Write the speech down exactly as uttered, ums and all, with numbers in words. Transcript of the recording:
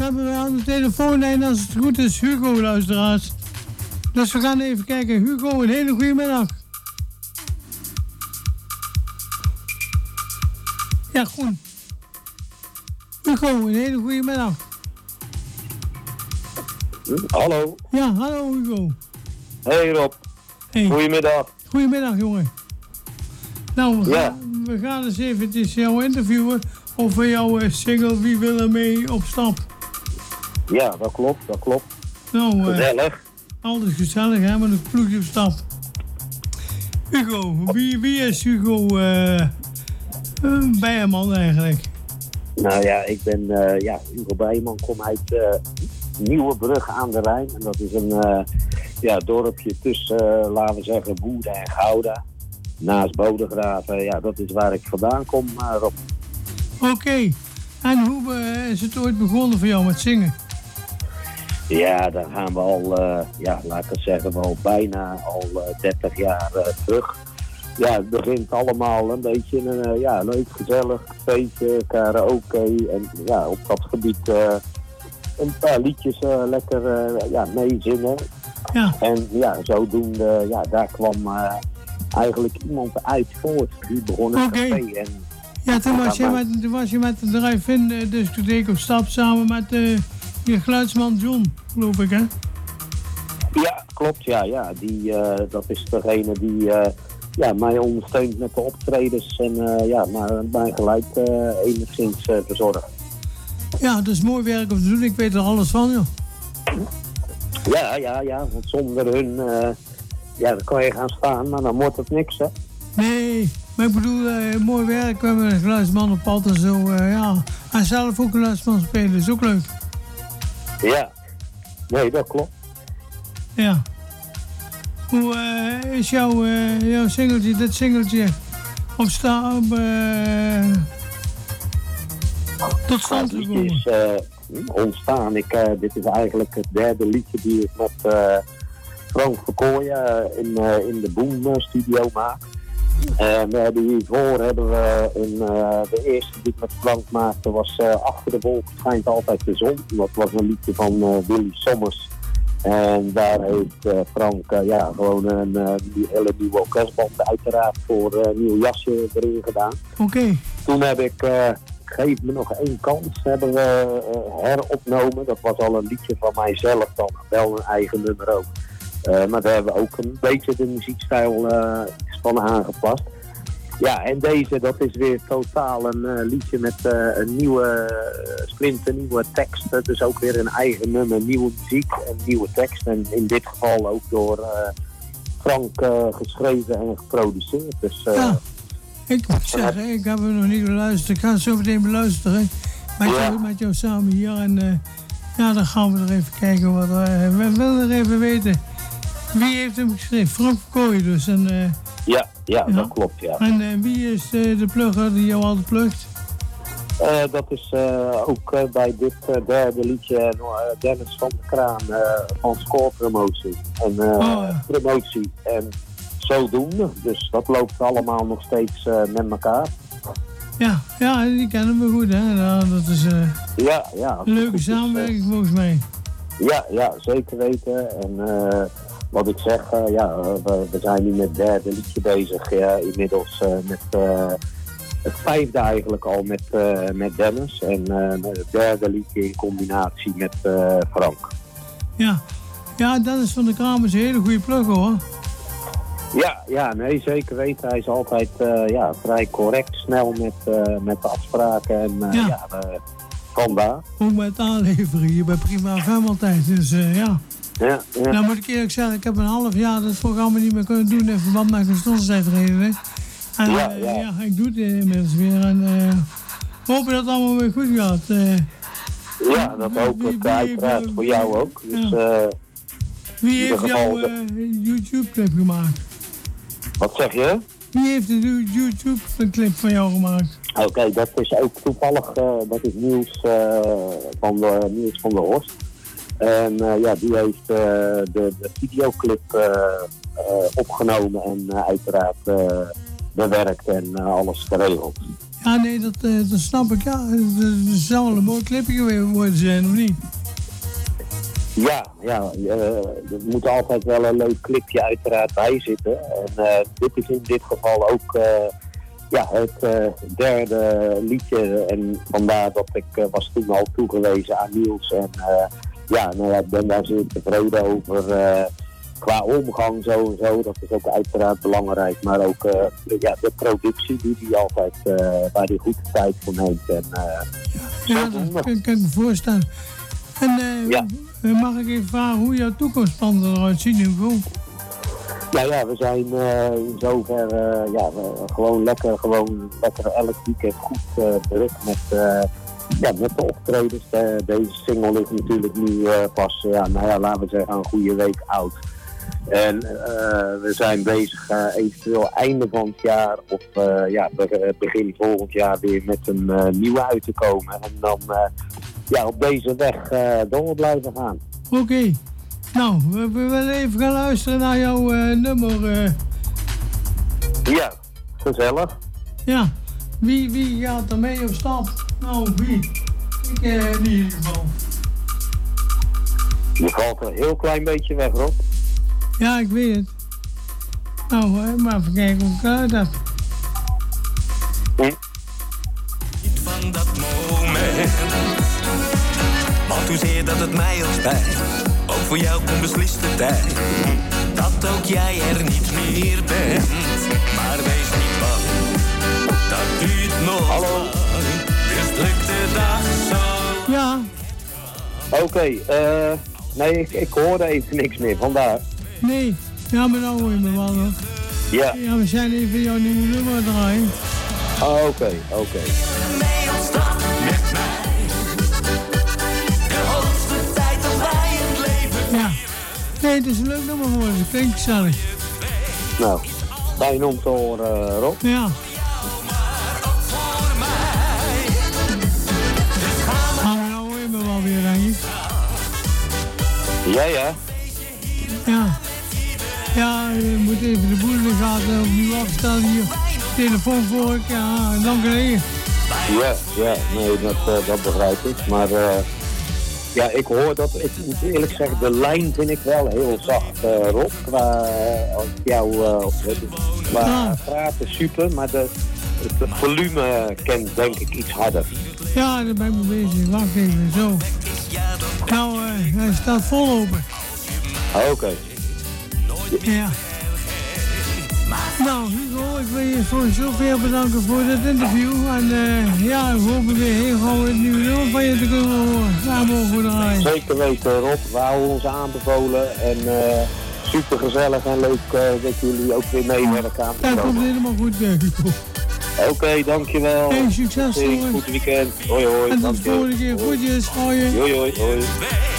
hebben we aan de telefoonlijn, als het goed is, Hugo, luisteraars. Dus we gaan even kijken. Hugo, een hele goede middag. Ja, goed. Hugo, een hele goede middag. Hallo. Ja, hallo Hugo. Hey Rob. Hey. Goedemiddag. Goedemiddag, jongen. Nou, we, Ja. gaan, we gaan eens eventjes jou interviewen over jouw uh, single Wie wil er mee op stap. Ja, dat klopt, dat klopt. Nou, uh, gezellig. Altijd gezellig, hè, met een ploegje op stap. Hugo, wie, wie is Hugo uh, uh, Bijerman eigenlijk? Nou ja, ik ben uh, ja, Hugo Bijerman, kom uit uh, Nieuwebrug aan de Rijn. En dat is een uh, ja, dorpje tussen, uh, laten we zeggen, Woerden en Gouda. Naast Bodegraven, ja, dat is waar ik vandaan kom, uh, Rob. Oké, okay. En hoe uh, is het ooit begonnen voor jou met zingen? Ja, dan gaan we al, uh, ja, laat ik het zeggen, al bijna al uh, dertig jaar uh, terug. Ja, het begint allemaal een beetje een uh, ja, leuk, gezellig feestje, karaoke. En ja, op dat gebied uh, een paar liedjes uh, lekker uh, ja, meezingen. Ja. En ja, zodoende, ja, daar kwam uh, eigenlijk iemand uit voort. Die begon een okay. café. En ja, toen was, je met, toen was je met de drive-in uh, discotheek op stap samen met uh, je geluidsman John, geloof ik, hè? Ja, klopt, ja, ja. Die, uh, dat is degene die uh, ja, mij ondersteunt met de optredens en uh, ja, maar mijn geluid uh, enigszins uh, verzorgt. Ja, dat is mooi werk om te doen. Ik weet er alles van, joh. Ja, ja, ja, want zonder hun, uh, ja, dan kan je gaan staan, maar dan wordt het niks, hè? Nee, maar ik bedoel, uh, mooi werk. We hebben een geluidsman op pad en zo, uh, ja. En zelf ook een geluidsman spelen, is ook leuk. Ja, nee, dat klopt. Ja. Hoe uh, is jouw, uh, jouw singeltje, dit singeltje, op sta, op, uh, tot stand ja, gekomen? is uh, ontstaan. Ik, uh, dit is eigenlijk het derde liedje die ik met uh, Frank Verkooyen uh, in, uh, in de Boom Studio maak. En uh, hiervoor hebben we in, uh, de eerste die ik met Frank maakte was uh, Achter de wolken schijnt altijd de zon. Dat was een liedje van uh, Willy Sommers. En daar heeft uh, Frank uh, ja, gewoon een uh, die hele nieuwe orkestband uiteraard voor een uh, nieuw jasje erin gedaan. Oké. Okay. Toen heb ik uh, Geef me nog één kans hebben we uh, heropnomen. Dat was al een liedje van mijzelf dan, wel een eigen nummer ook. Uh, maar daar hebben we ook een beetje de muziekstijl uh, van aangepast. Ja, en deze, dat is weer totaal een uh, liedje met uh, een nieuwe uh, splinter, nieuwe tekst. Dus ook weer een eigen nummer, nieuwe muziek en nieuwe tekst. En in dit geval ook door uh, Frank uh, geschreven en geproduceerd. Dus, uh, ja, ik moet zeggen, ik heb hem nog niet beluisterd. Ik ga het zo meteen beluisteren met, ja. jou, met jou samen hier. En uh, ja, dan gaan we er even kijken wat uh, we willen er even weten. Wie heeft hem geschreven? Frank Verkooyen dus. En, uh, ja, ja, ja, dat klopt, ja. En uh, wie is uh, de plugger die jou altijd plugt? Uh, dat is uh, ook uh, bij dit uh, derde liedje uh, Dennis van der Kraan uh, van Score Promotie. En uh, oh, ja. promotie en zodoende. Dus dat loopt allemaal nog steeds uh, met elkaar. Ja, ja, die kennen we goed, hè. Nou, dat is uh, ja, ja, een leuke samenwerking uh, volgens mij. Ja, ja, zeker weten. En uh, wat ik zeg, uh, ja, we, we zijn nu met het derde liedje bezig. Ja, inmiddels uh, met uh, het vijfde eigenlijk al met, uh, met Dennis. En uh, met het derde liedje in combinatie met uh, Frank. Ja. ja, Dennis van der Kraan is een hele goede plugger, hoor. Ja, ja, nee, zeker weten. Hij is altijd uh, ja, vrij correct, snel met, uh, met de afspraken. En uh, ja, ja uh, vandaar. Ook met aanleveren hier bij Prima F M altijd. Dus uh, ja. Ja, ja. Nou moet ik eerlijk zeggen, ik heb een half jaar dat programma niet meer kunnen doen in verband met gezondheidsredenen. En ja, uh, ja. ja, ik doe het inmiddels weer. En uh, hoop dat het allemaal weer goed gaat. Uh, ja, dat hoop ik uiteraard voor jou ook. Dus, ja. uh, Wie heeft jouw uh, YouTube-clip gemaakt? Wat zeg je? Wie heeft de YouTube-clip van jou gemaakt? Oké, okay, dat is ook toevallig, uh, dat is Niels, uh, van de, Niels van der Horst. En uh, ja, die heeft uh, de, de videoclip uh, uh, opgenomen en uh, uiteraard uh, bewerkt en uh, alles geregeld. Ja, nee, dat, uh, dat snap ik. Ja, er zal een mooi clipje worden zijn, of niet? Ja, ja uh, er moet altijd wel een leuk clipje uiteraard bij zitten. En uh, dit is in dit geval ook uh, ja, het uh, derde liedje. En vandaar dat ik uh, was toen al toegewezen aan Niels. En uh, ja, nou ja, ik ben daar zeer tevreden over. Uh, qua omgang zo en zo, dat is ook uiteraard belangrijk. Maar ook uh, ja, de productie die hij altijd, uh, waar hij goed de tijd voor neemt. En, uh, ja, ja dat kan, kan ik me voorstellen. En uh, ja. mag ik even vragen hoe jouw toekomstplannen eruit zien, Hugo? Nou ja, we zijn uh, in zover uh, ja, we, gewoon lekker, gewoon lekker elk weekend goed uh, druk met, uh, ja, met de optredens. De, deze single is natuurlijk nu uh, pas, ja, nou ja, laten we zeggen, een goede week oud. En uh, we zijn bezig uh, eventueel einde van het jaar of uh, ja, begin volgend jaar weer met een uh, nieuwe uit te komen. En dan uh, ja, op deze weg uh, door blijven gaan. Oké. Okay. Nou, we, we willen even gaan luisteren naar jouw uh, nummer. Uh. Ja, gezellig. Ja. Wie, wie gaat er mee op stap? Nou, wie? Ik uh, in ieder geval. Je valt er een heel klein beetje weg, Rob. Ja, ik weet het. Nou, uh, maar even kijken hoe ik uit heb. Hm? Niet van dat moment. Want hoezeer dat het mij al spijt. Ook voor jou komt beslist de tijd. Dat ook jij er niet meer bent. Maar wees niet bang. Dat duurt nog. Hallo. Dus lukt de dag zo. Ja. Oké, okay, uh, nee, ik, ik hoorde even niks meer, vandaar. Nee, ja, maar nou hoor je me wel nog. Ja. Ja, we zijn even jouw nieuwe nummer draaien. Oh, oké, okay, oké. Okay. Mee op stap met mij. De hoogste tijd dat wij het leven. Ja. Nee, het is een leuk nummer geworden. Het klinkt gezellig. Nou, fijn om te horen, Rob. Ja. Maar nou hoor je me wel weer, denk ik. Ja, ja. Ja. Ja, je moet even de boel in de gaten opnieuw afstellen hier. Telefoon voor ik, ja, en dan geleden. Ja, ja, nee, dat, uh, dat begrijp ik. Maar uh, ja, ik hoor dat, ik moet eerlijk zeggen, de lijn vind ik wel heel zacht, uh, Rob. Qua uh, jou, uh, qua ja. praten super, maar de, het volume kent denk ik iets harder. Ja, daar ben ik mee bezig. Wacht even, zo. Nou, uh, hij staat vol open. Oké. Okay. Ja. Nou, Hugo, ik wil je voor zover bedanken voor dit interview. En uh, ja, ik hoop weer heel gauw het nieuwe nummer van je te kunnen horen. Daar mogen we draaien. Zeker weten, Rob. We houden ons aanbevolen. En uh, super gezellig en leuk uh, dat jullie ook weer meewerken aan het Dat komt helemaal goed, Hugo. Oké, okay, dankjewel. Hey, succes hoor. Goed weekend. Hoi hoi. En tot de volgende keer. Groetjes. Hoi. Hoi hoi. hoi.